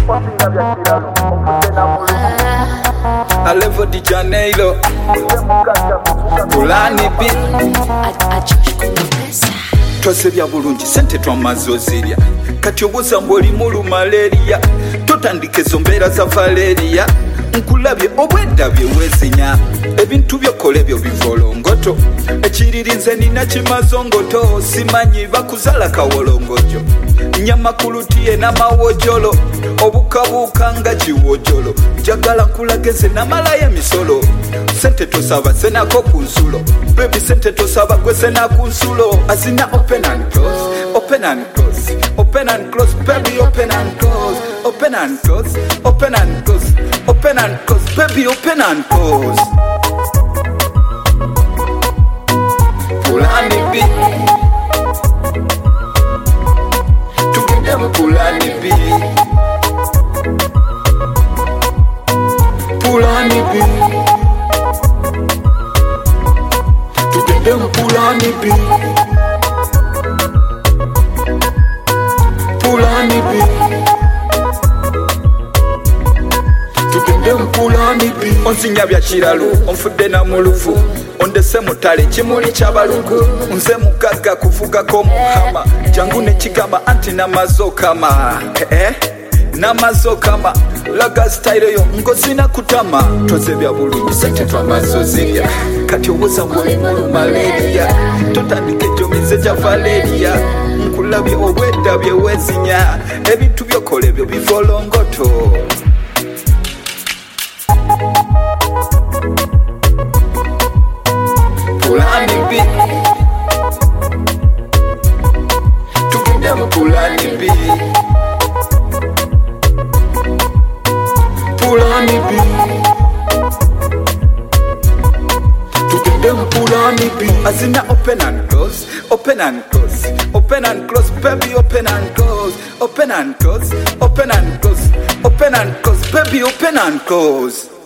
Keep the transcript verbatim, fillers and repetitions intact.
Alevo di Janeiro Pulani B Twasebya bulungi sente twamaze ozirya kati obuuza mbw'oli mu malaria totandika ezo mbeera za valeria nkulabye obwedda bye weezinya ebintu byokola ebyo bivolongoto ekiririze nina kimazongoto simanyi bakuzala kawolongojo nyamakuluti enamawojolo obukabuuka nga kiwojolo njagala nkulageze namalayo emisolo sente tosaba senako ku nsulo bebi sente tosaba gwe senaku nsulo azina open and close open and close open and close baby open and close open and close open and close open and close baby open and close Pulani B tugende Pulani B Pulani B tugende Pulani B Pulani B tugende Pulani B onsinya bya kiralu onfudde na mulufu ondese mutale kimuli kyabalugu nze mugaga kuvugako muhama jangu nekigamba anti namazokama eh namazokama laga style yo ngosina kutama tozebya bulungi sente twamaze ozirya kati obuuza mbw'oli mu malaria totandika ejomize gya valeria nkulabye obwedda bye weezinya ebintu byokola ebyo bivolongoto Pulani B tugende Pulani B Pulani B tugende Pulani B azina open and close open and close open and close baby open and close open and close open and close open and close baby open and close